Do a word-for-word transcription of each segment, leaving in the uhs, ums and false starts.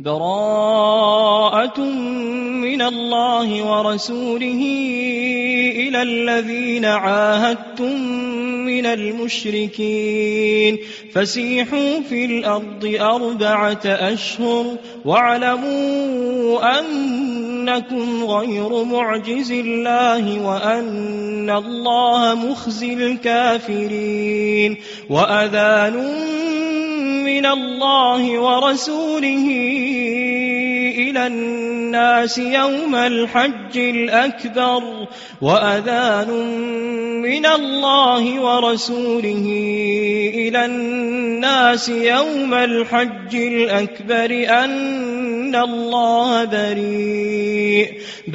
براءة من الله ورسوله إلى الذين عاهدتم من المشركين فسيحوا في الأرض أربعة أشهر واعلموا أنكم غير معجز الله وأن الله مخزي الكافرين وأذان من الله ورسوله إلى الناس يوم الحج الأكبر وأذان من الله ورسوله إلى الناس يوم الحج الأكبر أن الله بريء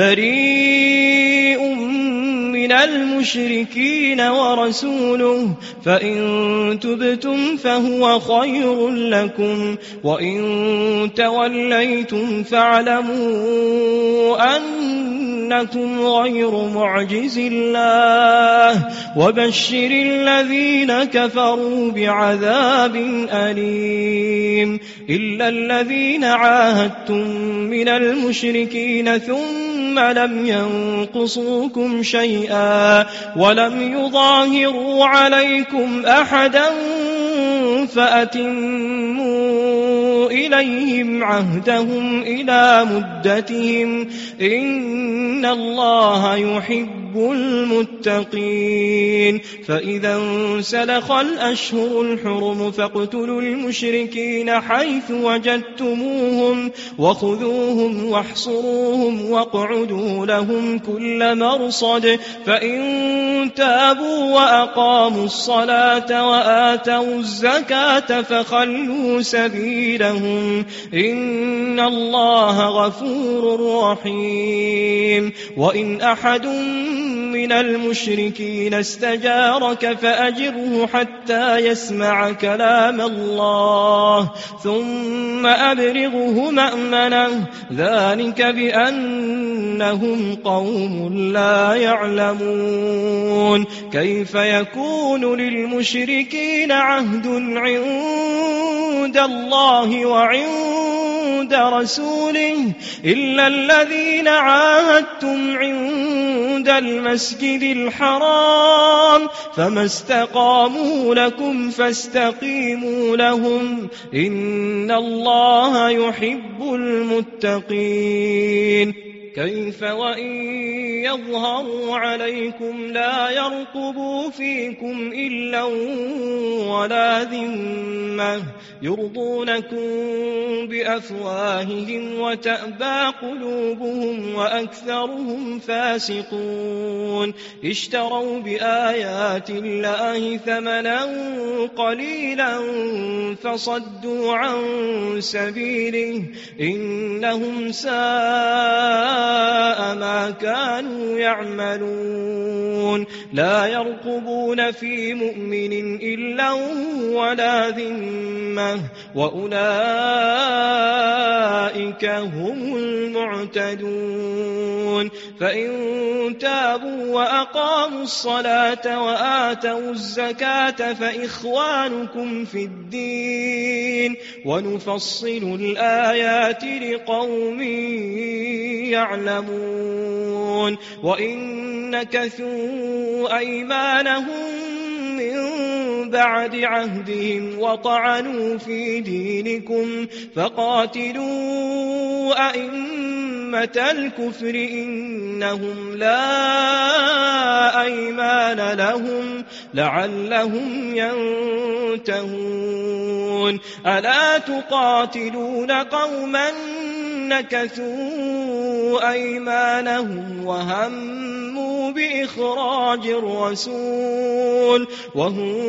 بريء من المشركين ورسوله فإن تبتم فهو خير لكم وإن توليتم فاعلموا أنكم غير معجز الله وبشر الذين كفروا بعذاب أليم إلا الذين عاهدتم من المشركين ثم لم ينقصوكم شيئا ولم يظاهروا عليكم أحدا فأتموا إليهم عهدهم إلى مدتهم إن الله يحب المتقين فإذا انسلخ الأشهر الحرم فاقتلوا المشركين حيث وجدتموهم وخذوهم واحصروهم واقعدوا لهم كل مرصد فإن تابوا وأقاموا الصلاة وآتوا الزكاة فخلوا سبيلهم إن الله غفور رحيم وإن أحد من المشركين استجارك فأجره حتى يسمع كلام الله ثم أبلغه مأمنه ذلك بأنهم قوم لا يعلمون كيف يكون للمشركين عهد عند الله وعند رسوله إلا الذين عاهدتم عند المسجد الحرام فما استقاموا لكم فاستقيموا لهم إن الله يحب المتقين كيف وإن يظهروا عليكم لا يرقبوا فيكم إلا ولا ذمة يرضونكم بأفواههم وتأبى قلوبهم وأكثرهم فاسقون اشتروا بآيات الله ثمنا قليلا فصدوا عن سبيله إنهم ساء ما كانوا يعملون لا يرقبون في مؤمن إلا ولا ذمة وأولئك هم المعتدون فإن تابوا وأقاموا الصلاة وآتوا الزكاة فإخوانكم في الدين ونفصل الآيات لقوم يعلمون وإن نكثوا أيمانهم من بعد عهدهم وطعنوا في دينكم فقاتلوا أئمة الكفر إنهم لا أيمان لهم لعلهم ينتهون ألا تقاتلون قوما نكثوا أيمانهم وهموا بإخراج الرسول وهم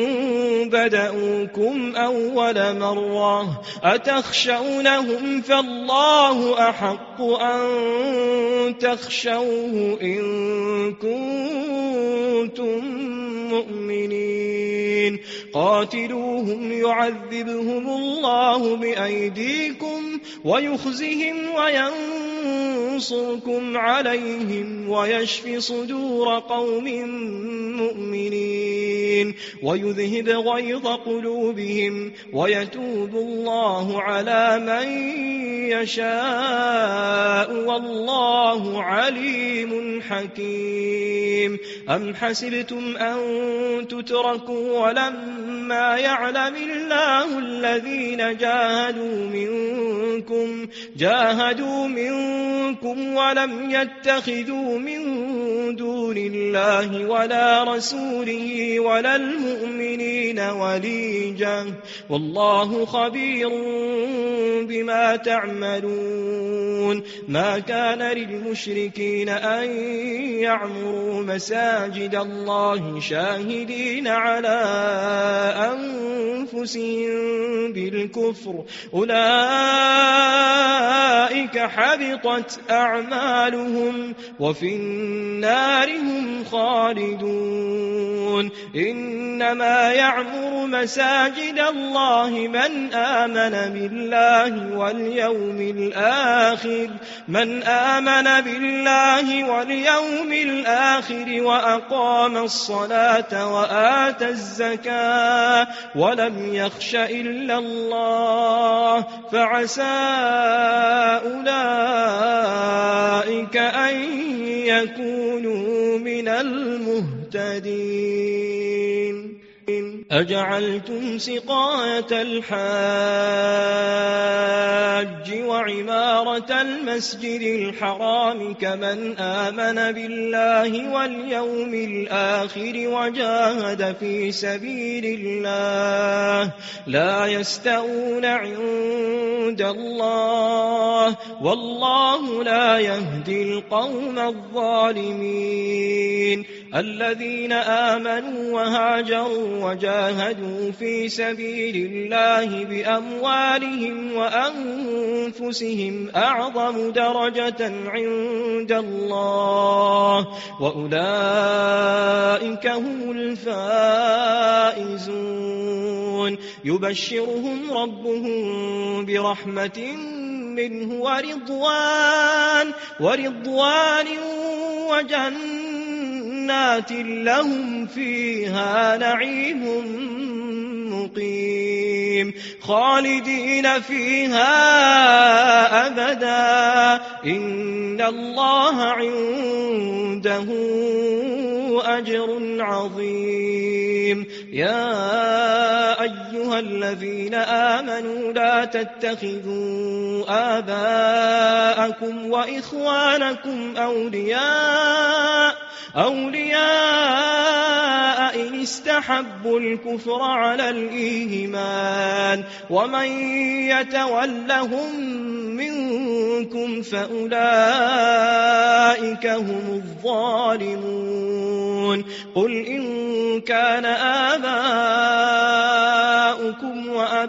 بدأوكم أول مرة أتخشونهم فالله أحق أن تخشوه إن كنتم مؤمنين قاتلوهم يعذبهم الله بأيديكم ويخزهم وينصركم عليهم ويشف صدور قوم مؤمنين ويذهب غيظ قلوبهم ويتوب الله على من يشاء والله عليم حكيم. أم حسبتم أن تتركوا ولما يعلم الله الذين جاهدوا منكم جاهدوا منكم ولم يتخذوا من دون الله ولا رسوله ولا المؤمنين وليجا والله خبير بما تعملون. ما كان للمشركين أن يعمروا مساجد الله شاهدين على أنفسهم بالكفر أولئك حبطت أعمالهم وفي النار هم خالدون. إنما يعمر مساجد الله من آمن بالله واليوم الآخر من آمن بالله واليوم الآخر وأقام الصلاة وآتى الزكاة ولم يخش إلا الله فعسى أولئك أن يكونوا من المهتدين. أجعلتم سقاية الحاج وعمارة المسجد الحرام كمن آمن بالله واليوم الآخر وجاهد في سبيل الله لا يستوون عند الله والله لا يهدي القوم الظالمين. الذين آمنوا وهاجروا وجاهدوا في سبيل الله بأموالهم وأنفسهم أعظم درجة عند الله وأولئك هم الفائزون. يبشرهم ربهم برحمة منه ورضوان ورضوان وجنة لهم فيها نعيم مقيم خالدين فيها أبدا إن الله عنده أجر عظيم. يا أيها الذين آمنوا لا تتخذوا آباءكم وإخوانكم أولياء أولياء إن استحبوا الكفر على الإيمان ومن يتولهم منكم فأولئك هم الظالمون. قل إن كان آباؤكم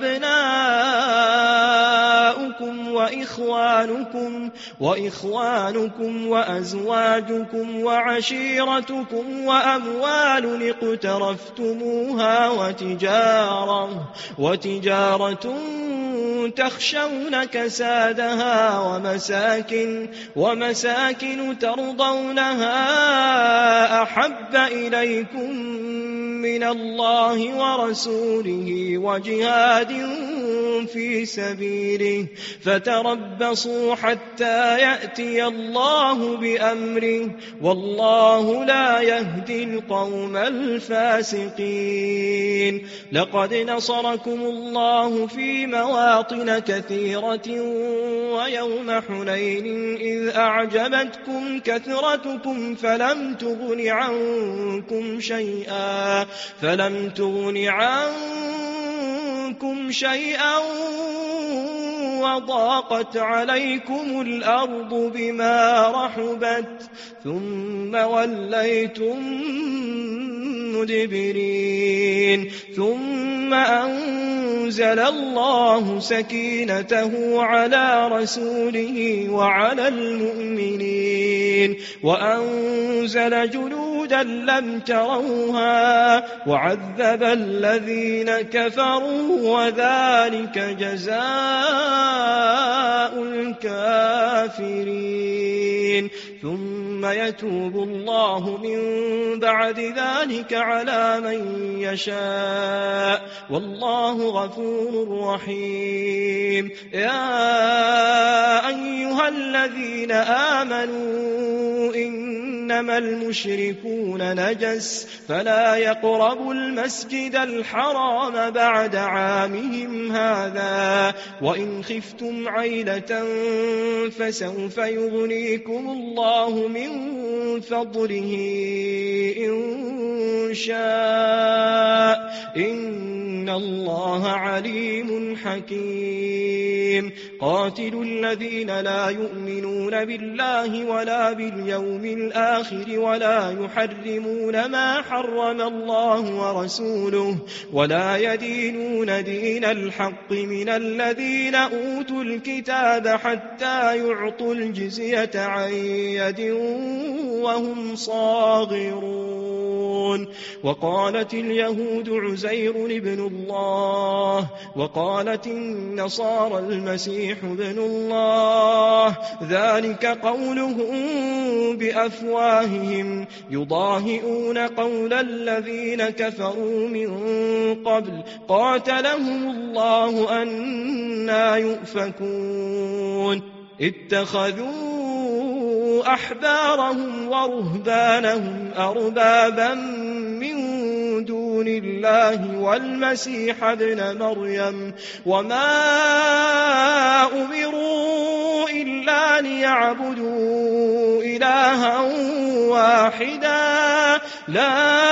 وأبناؤكم وإخوانكم وإخوانكم وأزواجكم وعشيرتكم وأموال اقترفتموها وتجارة وتجارة تخشون كسادها ومساكن ومساكن ترضونها أحب إليكم من الله ورسوله وجهاد في سبيله فتربصوا حتى يأتي الله بأمره والله لا يهدي القوم الفاسقين. لقد نصركم الله في مواطن كثيرة ويوم حنين إذ أعجبتكم كثرتكم فلم تغن عنكم شيئا فلم تغن عنكم شيئا وضاقت عليكم الأرض بما رحبت ثم وليتم مدبرين ثم أنزل الله سكينته على رسوله وعلى المؤمنين وأنزل جنودا لم تروها وعذب الذين كفروا وذلك جزاء الكافرين ثم يتوب الله من بعد ذلك على من يشاء والله غفور رحيم يا أيها الذين آمنوا إنما المشركون نجس فلا يقربوا المسجد الحرام بعد عامهم هذا وإن خفتم عيلة فسوف يغنيكم الله من فضله إن شاء إن الله عليم حكيم قاتلوا الذين لا يؤمنون بالله ولا باليوم الآخر ولا يحرمون ما حرم الله ورسوله ولا يدينون دين الحق من الذين أوتوا الكتاب حتى يعطوا الجزية عن يد وهم صاغرون وقالت اليهود عزير ابن الله وقالت النصارى المسيح ابن الله ذلك قولهم بأفواههم يضاهئون قول الذين كفروا من قبل قاتلهم الله أنى يؤفكون اتخذوا أحبارهم ورهبانهم أربابا من دون الله والمسيح ابن مريم وما أمروا إلا ليعبدوا إلها واحدا لا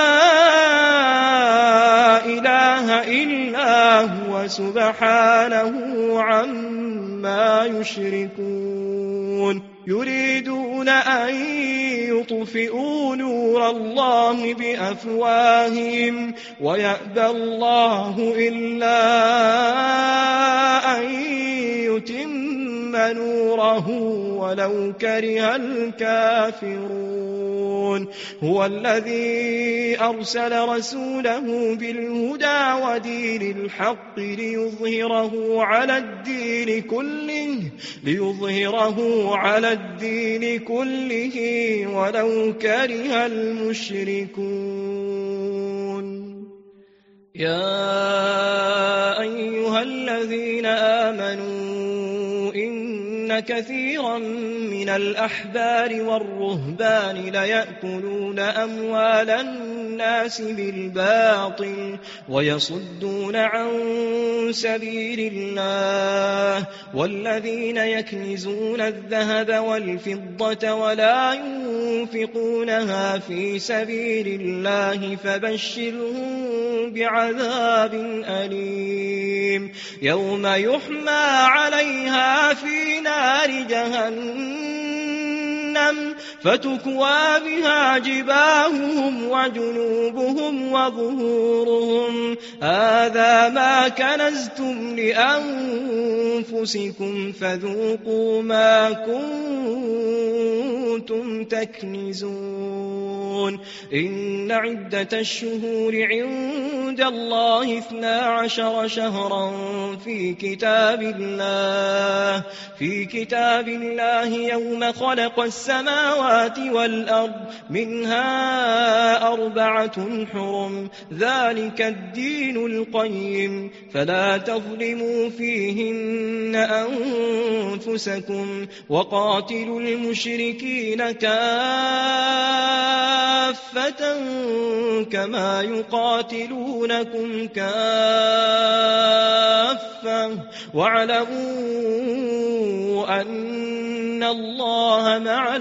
إله إلا هو سبحانه عما يشركون يريدون أن يطفئوا نور الله بأفواههم ويأبى الله إلا أن يتم نوره ولو كره الكافرون هو الذي أرسل رسوله بالهدى ودين الحق ليظهره على الدين كله ليظهره على الدين كله ولو كره المشركون يا أيها الذين آمنوا إن كثيرا من الأحبار والرهبان ليأكلون أموال الناس بالباطل ويصدون عن سبيل الله والذين يكنزون الذهب والفضة ولا ينفقونها في سبيل الله فبشرهم بعذاب أليم يوم يحمى عليها في نار جهنم فتكوى بها جباههم وجنوبهم وظهورهم هذا ما كنزتم لأنفسكم فذوقوا ما كنتم تكنزون إن عدة الشهور عند الله اثنا عشر شهرا في كتاب الله في كتاب الله يوم خلق السماوات والأرض منها أربعة حرم ذلك الدين القيم فلا تظلموا فيهن أنفسكم وقاتلوا المشركين كافة كما يقاتلونكم كافة واعلموا أن الله مع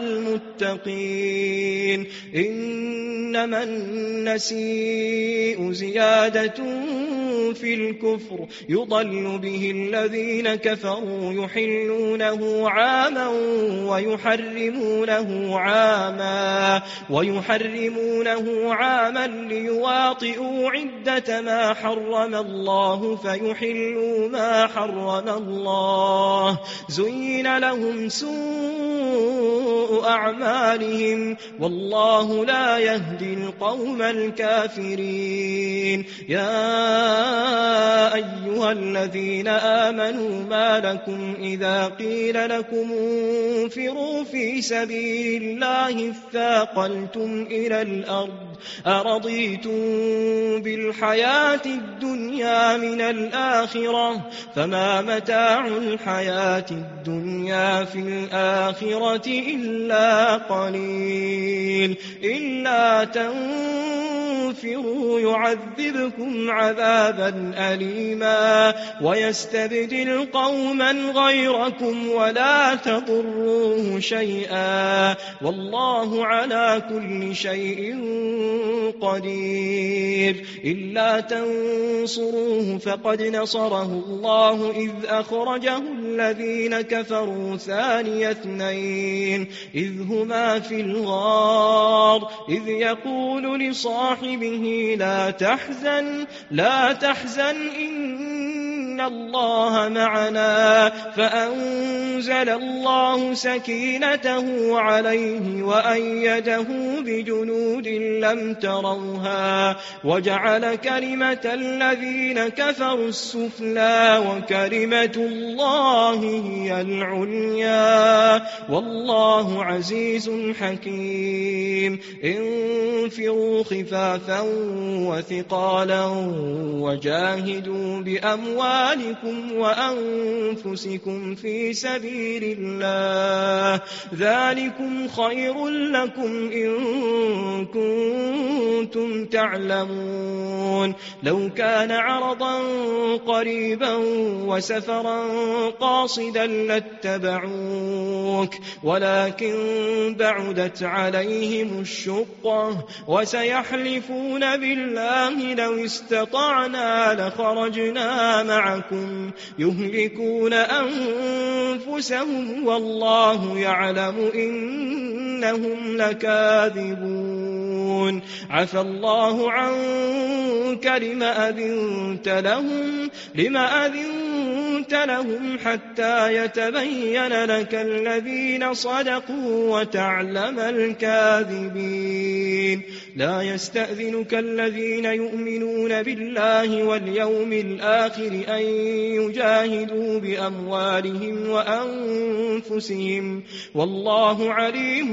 المتقين إنما النسيء زيادة في الكفر يضل به الذين كفروا يحلونه عاما ويحرمونه عاما ويحرمونه عاما ليواطئوا عدة ما حرم الله فيحلوا ما حرم الله زين لهم سوء أعمالهم والله لا يهدي القوم الكافرين. يا أيها الذين آمنوا ما لكم إذا قيل لكم انفروا في سبيل الله اثاقلتم إلى الأرض أرضيتم بالحياة الدنيا من الآخرة فما متاع الحياة الدنيا في الآخرة إلا قليل إلا تنفروا يعذبكم عذابا أليما ويستبدل قوما غيركم ولا تضروه شيئا والله على كل شيء قدير. إلا تنصروه فقد نصره الله إذ أخرجه الذين كفروا ثاني اثنين إذ هما في الغار إذ يقول لصاحبه لا تحزن لا تحزن إن الله معنا فأنزل الله سكينته عليه وأيده بجنود لم تروها وجعل كلمة الذين كفروا السفلى وكلمة الله هي العليا والله عزيز حكيم. انفروا خفافا وثقالا وجاهدوا بأموالكم وأنفسكم في سبيل الله ذلكم خير لكم إن كنتم تعلمون. لو كان عرضا قريبا وسفرا قاصدا لاتبعوك ولكن بعدت عليهم الشقة وسيحلفون بالله لو استطعنا لخرجنا معكم يهلكون أنفسهم والله يعلم إنهم لكاذبون. عفى الله عنك لما أذنت لهم لما أذنت لهم حتى يتبين لك الذين صدقوا وتعلم الكاذبين. لا يستأذنك الذين يؤمنون بالله واليوم الآخر أن يجاهدوا بأموالهم وأنفسهم والله عليم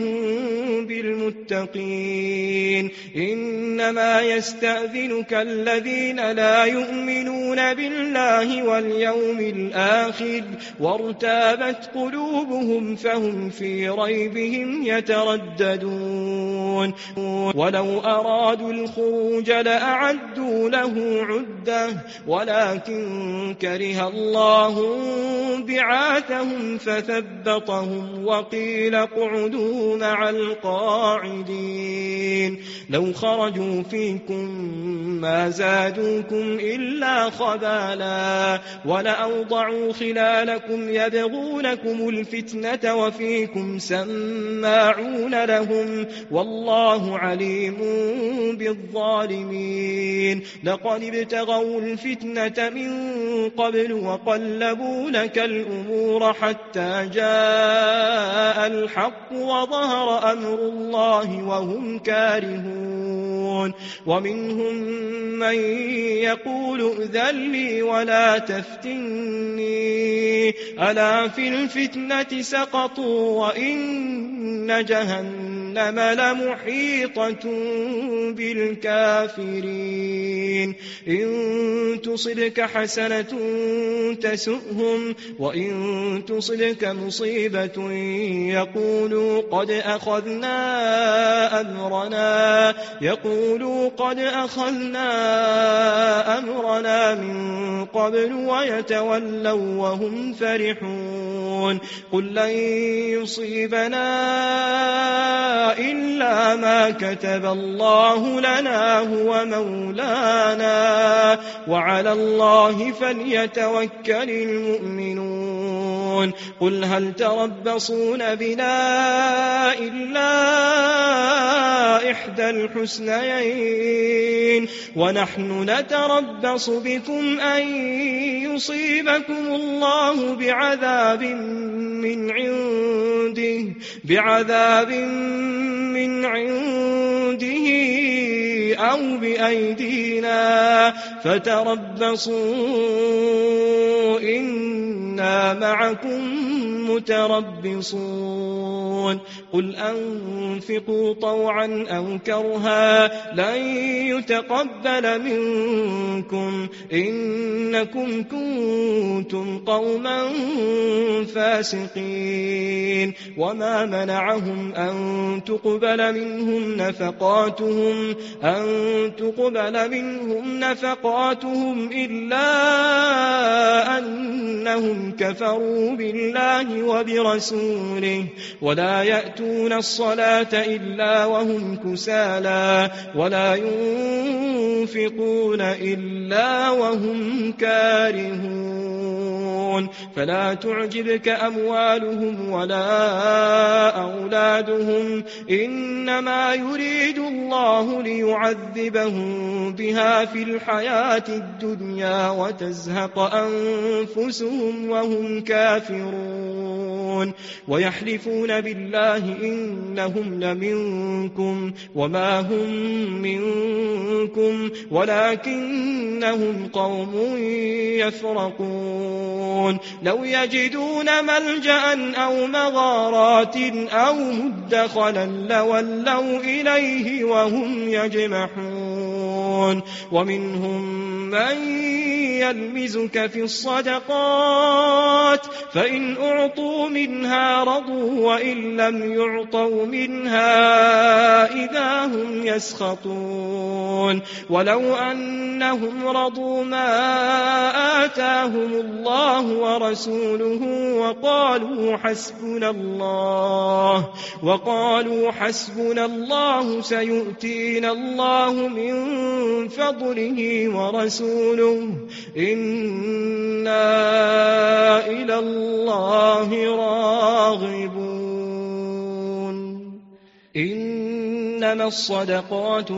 بالمتقين. إنما يستأذنك الذين لا يؤمنون بالله واليوم الآخر وارتابت قلوبهم فهم في ريبهم يترددون. ولو أرادوا الخروج لأعدوا له عدة ولكن كره الله بعاثهم فثبطهم وقيل اقعدوا مع القاعدين. لو خرجوا فيكم ما زادوكم إلا خبالا ولأوضعوا خلالكم يبغونكم الفتنة وفيكم سماعون لهم والله عليم بالظالمين. لقد ابتغوا الفتنة من قبل وقلبوا لك الأمور حتى جاء الحق وظهر أمر الله وهم كارهون. ومنهم من يقول ائذن لي ولا تفتني ألا في الفتنة سقطوا وإن جهنم لمحيطة بالكافرين. إن تصبك حسنة تسؤهم وإن تصبك مصيبة يقولوا قد أخذنا أمرنا يقولوا قد أخذنا أمرنا من قبل ويتولوا وهم فرحون. قل لن يصيبنا إلا ما كتب الله لنا هو مولانا وعلى الله فليتوكل المؤمنون قل هل تربصون بنا إلا إحدى الحسنيين ونحن نتربص بكم أن يصيبكم الله بعذاب من عنده بعذاب من عنده أو بأيدينا فتربصوا إنا معكم متربصون قل أنفقوا طوعا أو كرها لن يتقبل منكم إنكم كنتم قوما فاسقين وما منعهم أن تقبل منهم نفقاتهم أن تقبل منهم نفقاتهم إلا أنهم كفروا بالله وبرسوله ولا يأتون الصلاة إلا وهم كسالى ولا ينفقون إلا وهم كارهون فلا تعجبك أموالهم ولا أولادهم إنما يريد الله ليعذبهم بها في الحياة الدنيا وتزهق أنفسهم وهم كافرون ويحلفون بالله إنهم لمنكم وما هم منكم ولكنهم قوم يفرقون لو يجدون ملجأ أو مغارات أو مدخلا لولوا إليه وهم يجمحون ومنهم من يلمزك في الصدقات فإن أعطوا منها رضوا وإن لم يعطوا منها إذا هم يسخطون ولو أنهم رضوا ما آتاهم الله ورسوله وقالوا حسبنا الله وقالوا حسبنا الله سيؤتينا الله من فضله ورسوله إنا إلى الله راغبون إنما الصدقات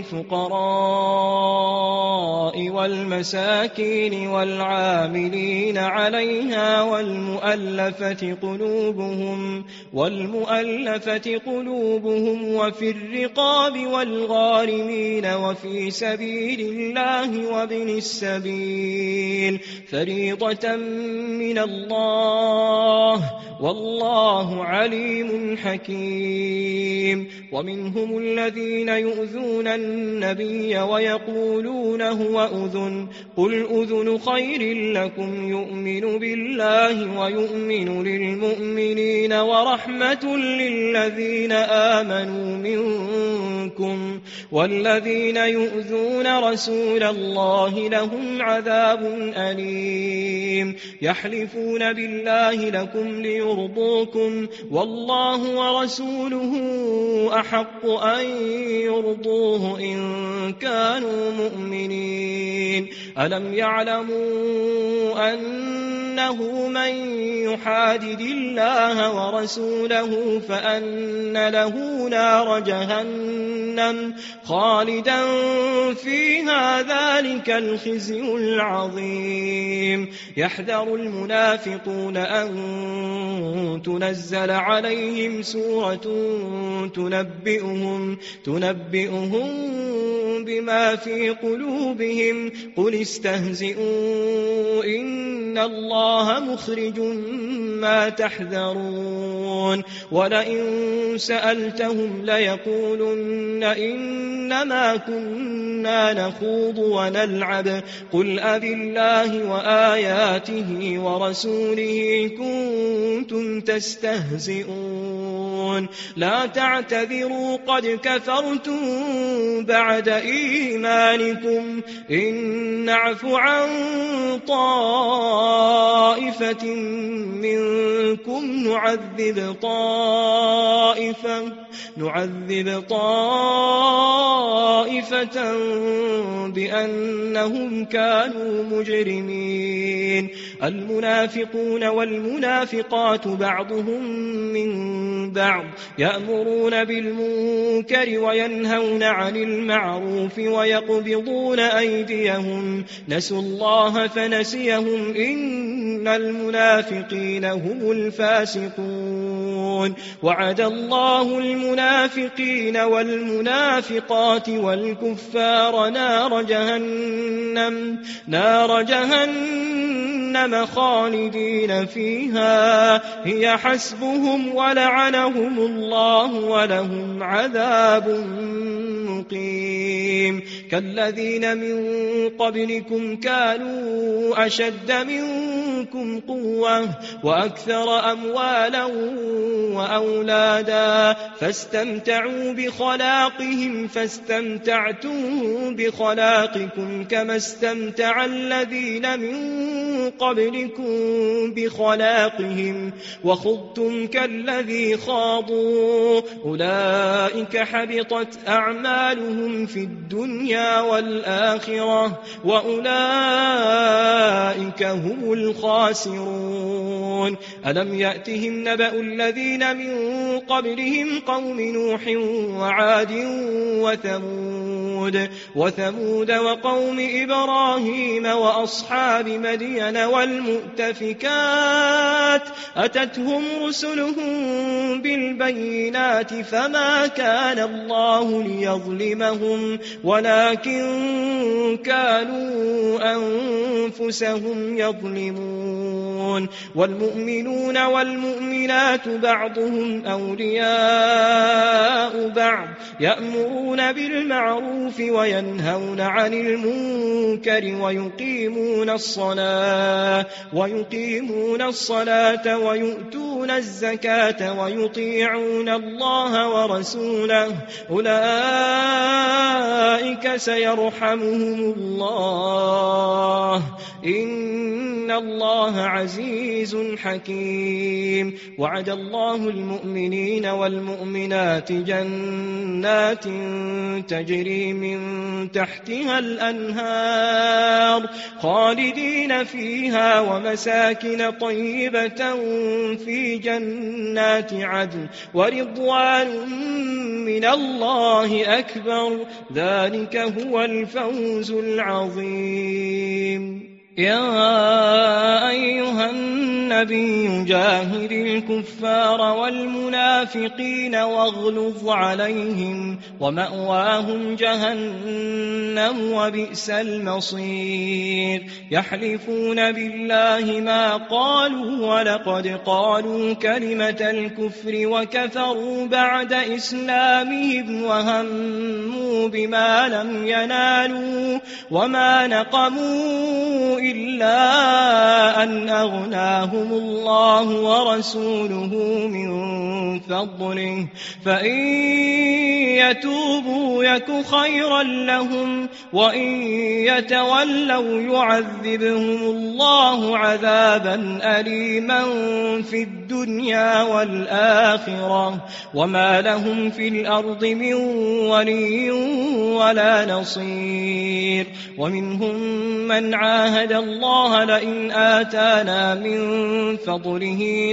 للفقراء والمساكين والعاملين عليها والمؤلفة قلوبهم والمؤلفة قلوبهم وفي الرقاب والغارمين وفي سبيل الله وابن السبيل فريضة من الله والله عليم حكيم ومنهم الذين يؤذون النبي ويقولون هو أذن قل أذن خير لكم يؤمن بالله ويؤمن للمؤمنين ورحمة للذين آمنوا منكم والذين يؤذون رسول الله لهم عذاب أليم يحلفون بالله لكم ليرضوكم والله ورسوله أحق أن يرضوه إن كانوا مؤمنين ألم يعلموا أنه من يحادد الله ورسوله فأن له نار جهنم خالدا فيها ذلك الخزي العظيم يحذر المنافقون أن تنزل عليهم سورة تنبئهم تنبئهم بما في قلوبهم قل استهزئوا إن الله مخرج ما تحذرون ولئن سألتهم ليقولن إنما كنا نخوض ونلعب قل أبالله وآياته ورسوله كنتم تستهزئون لا تعتذروا قد كفرتم بعد إيمانكم إن نعف عن طائفة منكم نعذب طائفة نعذب طائفة بأنهم كانوا مجرمين المنافقون والمنافقات بعضهم من بعض يأمرون بالمنكر وينهون عن المعروف ويقبضون أيديهم نسوا الله فنسيهم إن المنافقين هم الفاسقون وعد الله المنافقين والمنافقات والكفار نار جهنم نار جهنم خالدين فيها هي حسبهم ولعنهم الله ولهم عذاب مقيم كالذين من قبلكم كانوا أشد منكم قوة وأكثر أموالا وأولادا فاستمتعوا بخلاقهم فاستمتعتم بخلاقكم كما استمتع الذين من قبلكم بخلاقهم وخضتم كالذي خاضوا أولئك حبطت أعمالهم في الدنيا والآخرة وأولئك هم الخاسرون ألم يأتهم نبأ الذين من قبلهم قوم نوح وعاد وثمود وثمود وقوم إبراهيم وأصحاب مدين والمؤتفكات أتتهم رسلهم بالبينات فما كان الله ليظلمهم ولكن كانوا أنفسهم يظلمون والمؤمنون والمؤمنات بعضهم أولياء بعض يأمرون بالمعروف وينهون عن المنكر ويقيمون الصلاة ويقيمون الصلاة ويؤتون الزكاة ويطيعون الله ورسوله أولئك سيرحمهم الله إن الله عزيز حكيم وعد الله المؤمنين والمؤمنات جنات تجري من تحتها الأنهار خالدين فيها ومساكن طيبة في جنات عدن ورضوان من الله أكبر ذلك هو الفوز العظيم يا أيها النبي جاهد الكفار والمنافقين واغلظ عليهم ومأواهم جهنم وبئس المصير يحلفون بالله ما قالوا ولقد قالوا كلمة الكفر وكفروا بعد إسلامهم وهموا بما لم ينالوا وما نقموا إلا أن أغناهم الله ورسوله من فضله فإن يتوبوا يك خيرا لهم وإن يتولوا يعذبهم الله عذابا أليما في الدنيا والآخرة وما لهم في الأرض من ولي ولا نصير ومنهم من عاهد الله لئن آتانا من فضله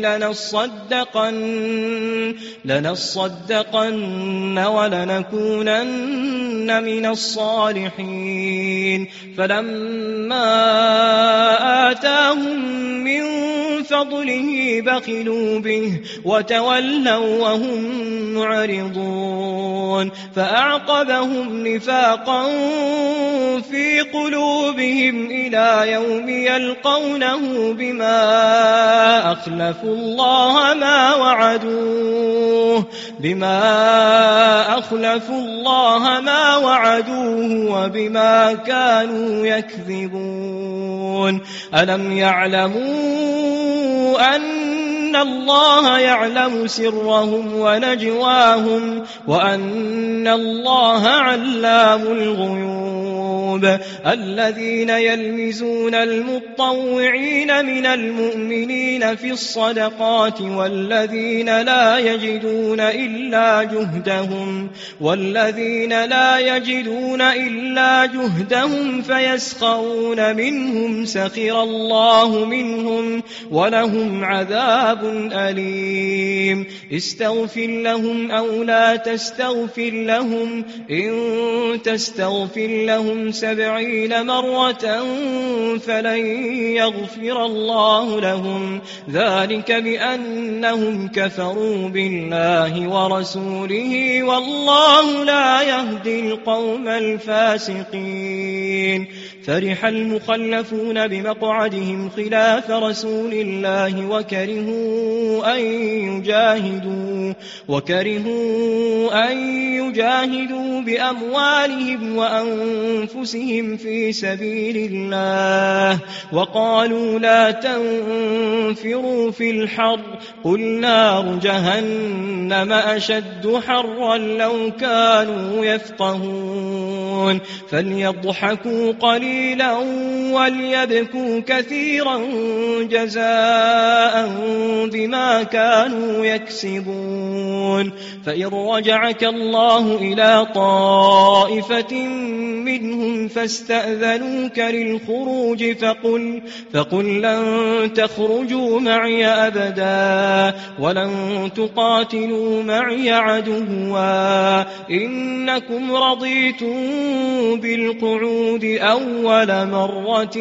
لنصدقن لنصدقن ولنكونن من الصالحين فلما آتاهم من فضله بخلوا به وتولوا وهم معرضون فأعقبهم نفاقا في قلوبهم إلى يوم يلقونه بما أخلفوا الله ما وعدوه بما أخلفوا الله ما وعدوه وبما كانوا يكذبون ألم يعلموا أن وأن الله يعلم سرهم ونجواهم وأن الله علام الغيوب الذين يلمزون المطوعين من المؤمنين في الصدقات والذين لا يجدون إلا جهدهم والذين لا يجدون إلا جهدهم فيسخرون منهم سخر الله منهم ولهم عذاب أليم استغفر لهم أو لا تستغفر لهم إن تستغفر لهم سبعين مرة فلن يغفر الله لهم ذلك بأنهم كفروا بالله ورسوله والله لا يهدي القوم الفاسقين فرح المخلفون بمقعدهم خلاف رسول الله وكرهوا أن يجاهدوا وكرهوا أن يجاهدوا بأموالهم وأنفسهم في سبيل الله وقالوا لا تنفروا في الحر قل نار جهنم أشد حرا لو كانوا يفقهون فليضحكوا قليلا وليبكوا كثيرا جزاء بما كانوا يكسبون فإن رجعك الله إلى طائفة منهم فاستأذنوك للخروج فقل, فقل لن تخرجوا معي أبدا ولن تقاتلوا معي عدوا إنكم رضيتم بالقعود أول مرة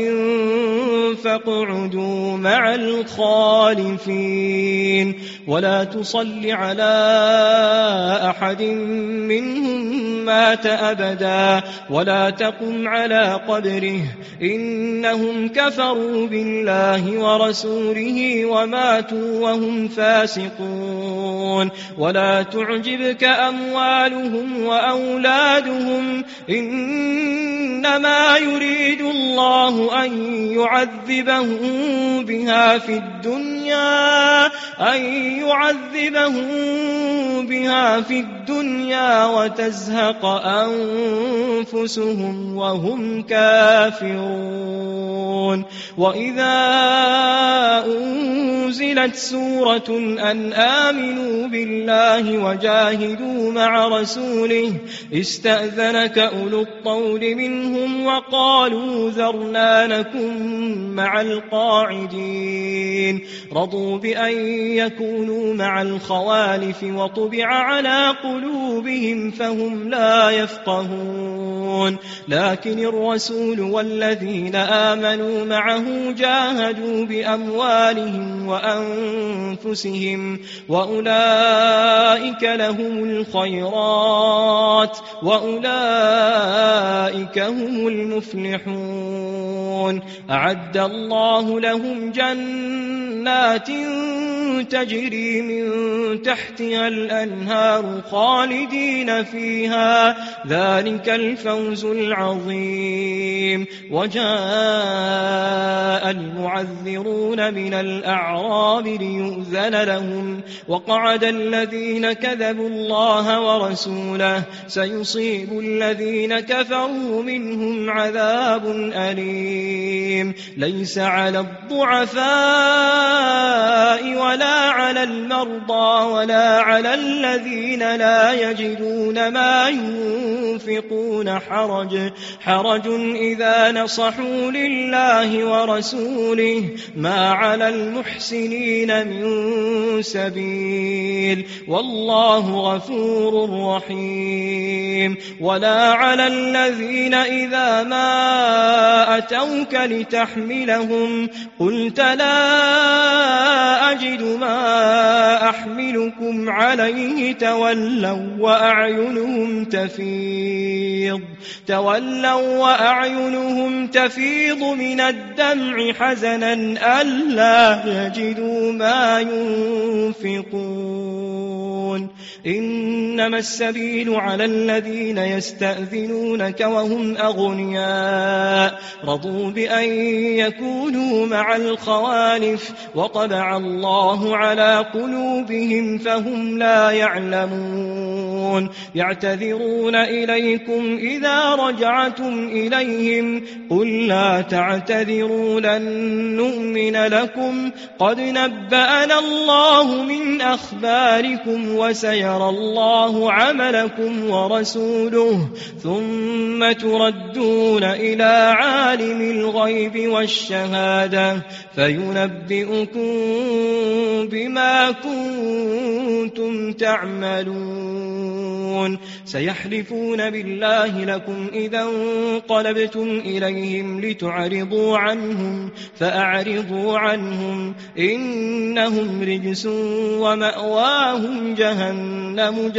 فاقعدوا مع الخالفين ولا تصل على أحد منهم مات أبدا ولا تقم على قبره إنهم كفروا بالله ورسوله وماتوا وهم فاسقون ولا تعجبك أموالهم وأولادهم إنما يريد الله أن يعذبهم بها في الدنيا أن يعذبهم بها في الدنيا وتزهق أنفسهم وهم كافرون وإذا أنزلت سورة أن آمنوا بالله وجاهدوا مع رسوله استأذنك أولو الطول منهم وقالوا ذرنا نكن مع القاعدين رضوا بأن يكونوا مع الخوالف وطبع على قلوبهم فهم لا يفقهون لكن الرسول والذين آمنوا معه جاهدوا بأموالهم وأنفسهم وأولئك لهم الخيرات وأولئك هم المفلحون أعد الله لهم جنات تجري من تحتها الأنهار خالدين فيها ذلك الفوز العظيم وجاء المعذرون من الأعراب ليؤذن لهم وقعد الذين كذبوا الله ورسوله سيصيب الذين كفروا منهم عذاب أليم ليس على الضعفاء ولا على المرضى ولا على الذين لا يجدون ما ينفقون حرج حرج إذا نصحوا لله ورسوله ما على المحسنين من سبيل والله غفور رحيم ولا على الذين إذا ما أتوك لتحملهم قلت لا أجد ما أحملكم عليه تولوا وأعينهم تفيض تولوا وأعينهم تفيض من الدمع حزنا ألا يجدوا ما ينفقون إن إنما السبيل على الذين يستأذنونك وهم أغنياء رضوا بأن يكونوا مع الخوالف وطبع الله على قلوبهم فهم لا يعلمون يعتذرون إليكم إذا رجعتم إليهم قل لا تعتذروا لن نؤمن لكم قد نبأنا الله من أخباركم وسيرى الله عملكم ورسوله ثم تردون إلى عالم الغيب والشهادة فينبئكم بما كنتم تعملون سيحلفون بالله لكم إذا انقلبتم إليهم لتعرضوا عنهم فأعرضوا عنهم إنهم رجس ومأواهم جهنم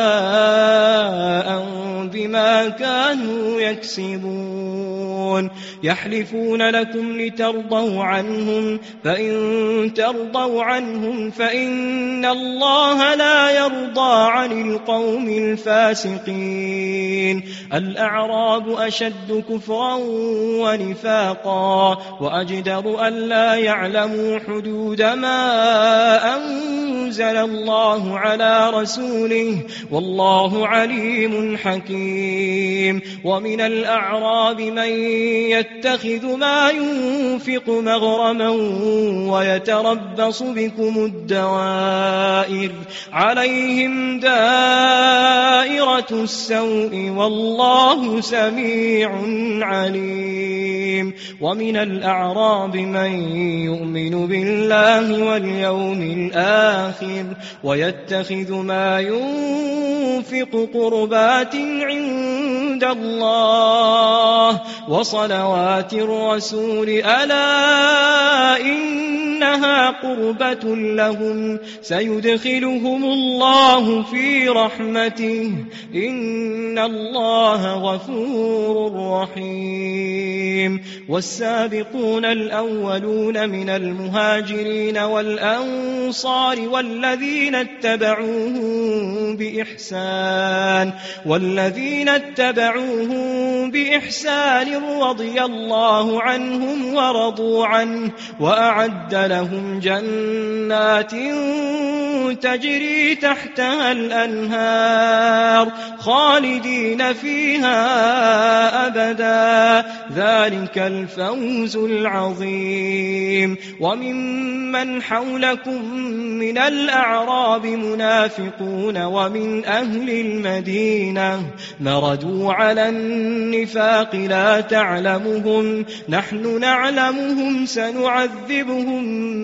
جزاء بما كانوا يكسبون يحلفون لكم لترضوا عنهم فإن ترضوا عنهم فإن الله لا يرضى عن القوم الفاسقين الأعراب أشد كفرا ونفاقا وأجدر ألا يعلموا حدود ما أنزل الله على رسوله والله عليم حكيم ومن الأعراب من يتخذ ما ينفق مغرما ويتربص بكم الدوائر عليهم دائرة السوء والله سميع عليم ومن الأعراب من يؤمن بالله واليوم الآخر ويتخذ ما ينفق قربات عند الله وصلوات الرسول ألا إنها قربة لهم سيدخلهم الله في رحمته إن الله غفور رحيم والسابقون الأولون من المهاجرين والأنصار والذين اتبعوهم بإحسان والذين اتبعوهم بإحسان رضي الله عنهم ورضوا عنه وأعد لهم جنات تجري تحتها الأنهار خالدين فيها أبدا ذلك الفوز العظيم وممن حولكم من الأعراب منافقون ومن أهل المدينة مردوا على النفاق لا تعلمهم نحن نعلمهم سنعذبهم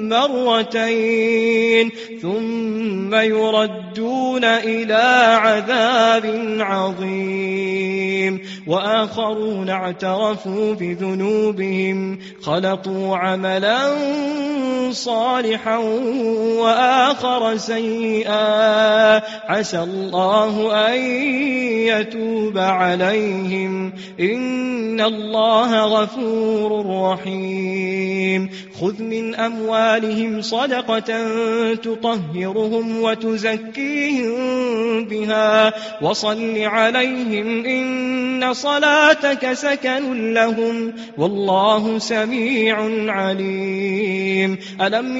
مرتين ثم يردون إلى عذاب عظيم وآخرون اعترفوا بذنوبهم خلطوا عملا صالحا وآخر سيئا عسى الله أن يتوب عليهم إن الله غفور رحيم خذ من أموالهم صدقة تطهرهم وتزكيهم بها وصل عليهم إن صلاتك سكن لهم والله سميع عليم ألم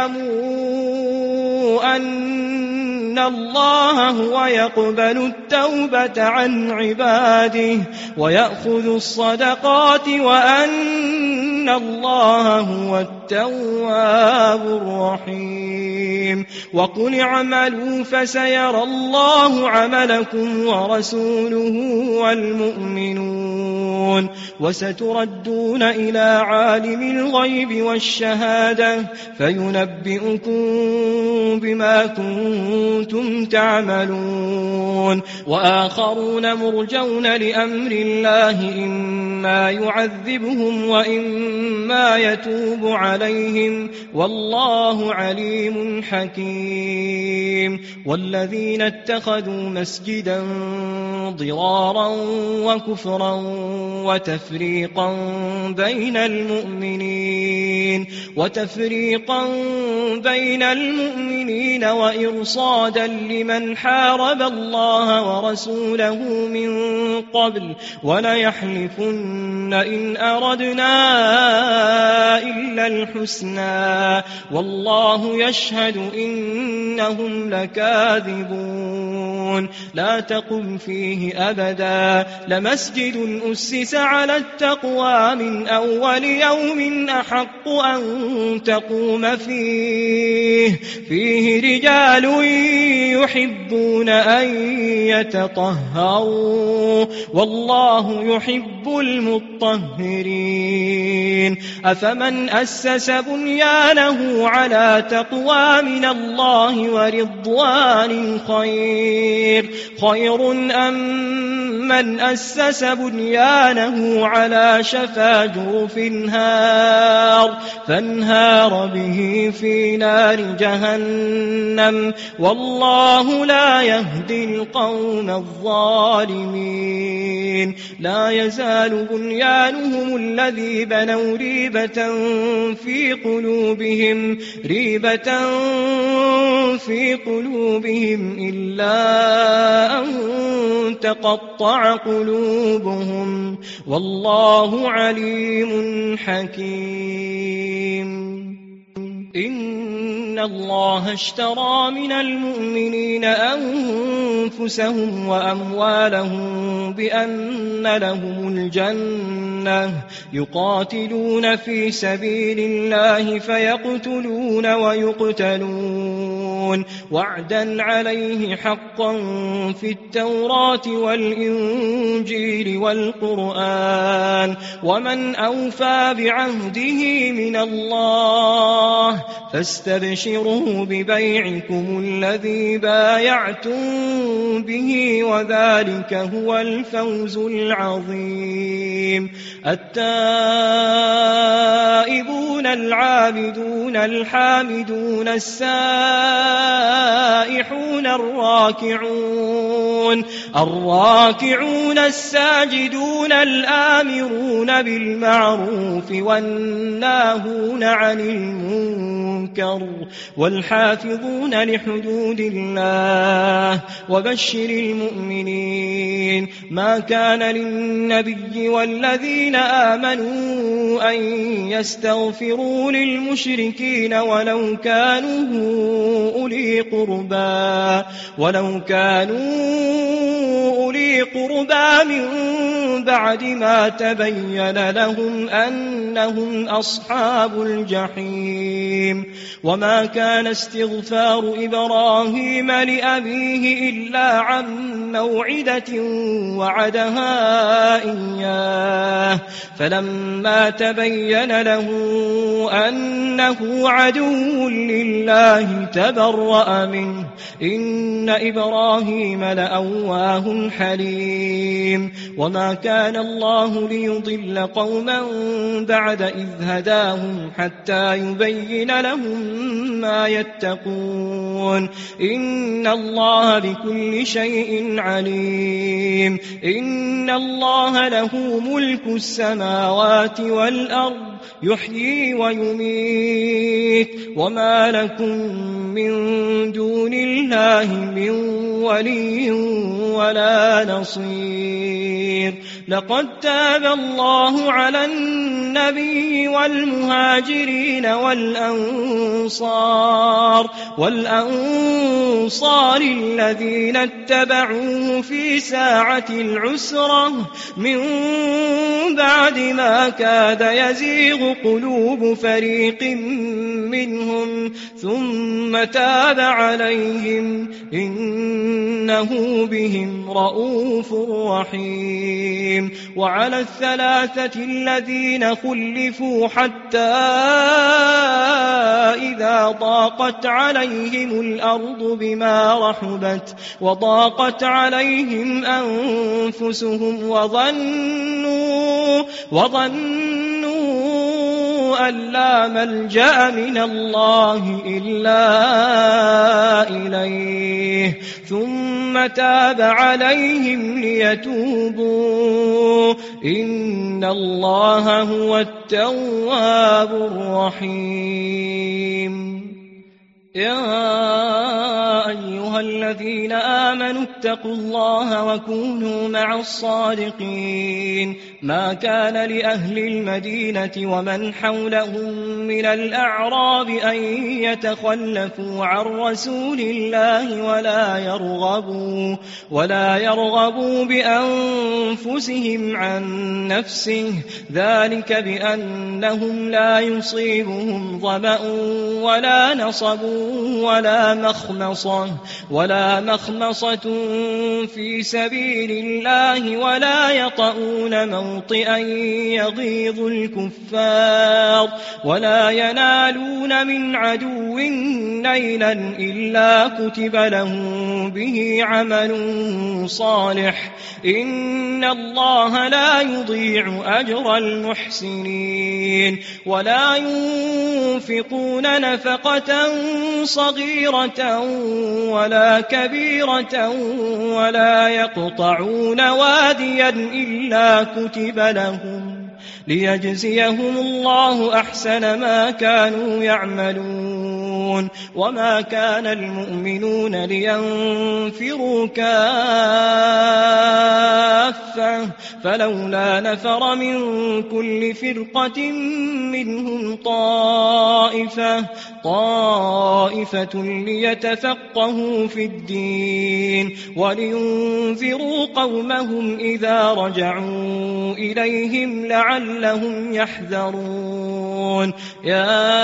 يعلموا أن الله هو يقبل التوبة عن عباده ويأخذ الصدقات وأن الله هو التواب الرحيم وقل اعملوا فسيرى الله عملكم ورسوله والمؤمنون وستردون إلى عالم الغيب والشهادة فينبئكم بما كنتم تعملون وآخرون مرجون لأمر الله إما يعذبهم وإما يتوب عليهم والله عليم حكيم والذين اتخذوا مسجدا ضرارا وكفرا وتفريقا بين المؤمنين وتفريقا بين المؤمنين وإرصادا لمن حارب الله ورسوله من قبل وليحلفن إن أردنا إلا الحسنى والله يشهد إنهم لكاذبون لا تقم فيه أبدا لمسجد أسس على التقوى من أول يوم أحق أن تقوم فيه فيه رجال يحبون أن يتطهروا والله يحب المطهرين أفمن أسس بنيانه على تقوى من الله ورضوان خير خير أم من أسس بنيانه على شفا جرف هار فانهار به في نار جهنم والله لا يهدي القوم الظالمين لا يزال بنيانهم الذي بنوا ريبة في قلوبهم ريبة في قلوبهم إلا أن تقطع قلوبهم والله عليم حكيم إن الله اشترى من المؤمنين أنفسهم وأموالهم بأن لهم الجنة يقاتلون في سبيل الله فيقتلون ويقتلون وعدا عليه حقا في التوراة والإنجيل والقرآن ومن أوفى بعهده من الله فاستبشروا ببيعكم الذي بايعتم به وذلك هو الفوز العظيم التائبون العابدون الحامدون السائحون الراكعون الراكعون الساجدون الآمرون بالمعروف والناهون عن المنكر والحافظون لحدود الله وبشر المؤمنين ما كان للنبي والذين آمنوا أن يستغفروا للمشركين ولو كانوا أولي قربى ولو كانوا أولي قربى من بعد ما تبين لهم أنهم أصحاب الجحيم وما كان استغفار إبراهيم لأبيه إلا عن موعدة وعدها إياه فلما تبين له أنه عدو لله تبرأ منه إن إبراهيم لأواه حليم وما كان الله ليضل قوما بعد إذ هداهم حتى يبين لهم ما يتقون إن الله بكل شيء عليم إن الله له ملك السماوات والأرض يحيي ويميت وما لكم من دون الله من ولي ولا نصير لقد تاب الله على النبي والمهاجرين والأنصار والأنصار الذين اتبعوه في ساعة العسرة من بعد ما كاد يزيغ قلوب فريق منهم ثم تاب عليهم إنه بهم رؤوف رحيم وعلى الثلاثة الذين خلفوا حتى إذا ضاقت عليهم الأرض بما رحبت وضاقت عليهم أنفسهم وظنوا وظنوا أن لا ملجأ من الله إلا إليه ثم تاب عليهم ليتوبوا إن الله هو التواب الرحيم. يا أيها الذين آمنوا اتقوا الله وكونوا مع الصادقين ما كان لأهل المدينة ومن حولهم من الأعراب أن يتخلفوا عن رسول الله ولا يرغبوا, ولا يرغبوا بأنفسهم عن نفسه ذلك بأنهم لا يصيبهم ظمأ ولا نصب ولا مخمصة, ولا مخمصة في سبيل الله ولا يطؤون موطئا يغيظ الكفار ولا ينالون من عدو نيلا إلا كتب لهم به عمل صالح إن الله لا يضيع أجر المحسنين. ولا ينفقون نفقة صغيرة ولا كبيرة ولا يقطعون واديا إلا كتب لهم ليجزيهم الله أحسن ما كانوا يعملون. وما كان المؤمنون لينفروا كافة فلولا نفر من كل فرقة منهم طائفة طائفة ليتفقهوا في الدين ولينذروا قومهم إذا رجعوا إليهم لعلهم يحذرون. يا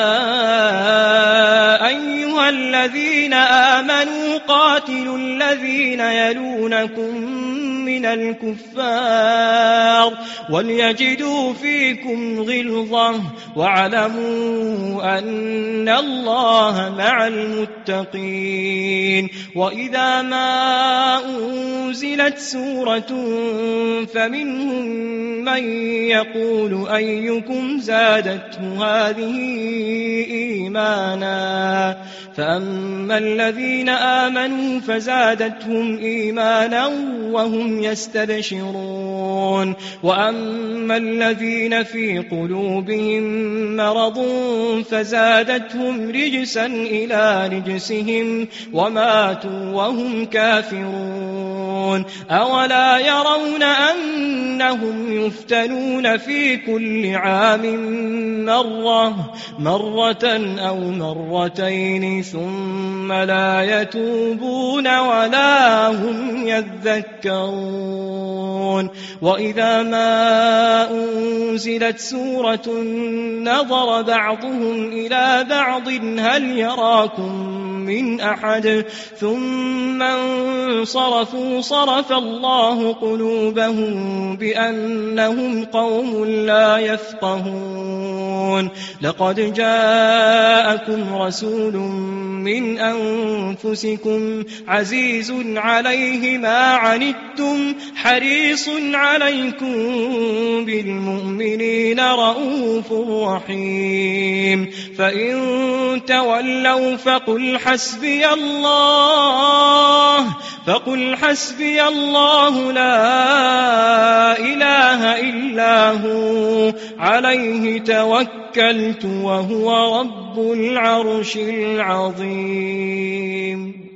أيها الذين آمنوا قاتلوا الذين يلونكم من الكفار وليجدوا فيكم غلظة واعلموا أن الله مع المتقين. وإذا ما أنزلت سورة فمنهم من يقول أيكم زادته هذه إيمانا فأما الذين آمنوا فزادتهم إيمانا وهم يستبشرون وأما الذين في قلوبهم مرض فزادتهم رجسا إلى رجسهم وماتوا وهم كافرون. أولا يرون أنهم يفتنون في كل عام مرة مرة أو مرتين ثم لا يتوبون ولا هم يذكرون. وإذا ما أنزلت سورة نظر بعضهم إلى بعض هل يراكم من أحد ثم انصرفوا صرف الله قلوبهم بأنهم قوم لا يفقهون. لقد جاءكم رسول من أنفسكم عزيز عليه ما عنتم حريص عليكم بالمؤمنين رؤوف رحيم. فإن تولوا فقل حسبي الله فقل حسبي الله لا إله إلا هو عليه توكلت وهو رب العرش العظيم.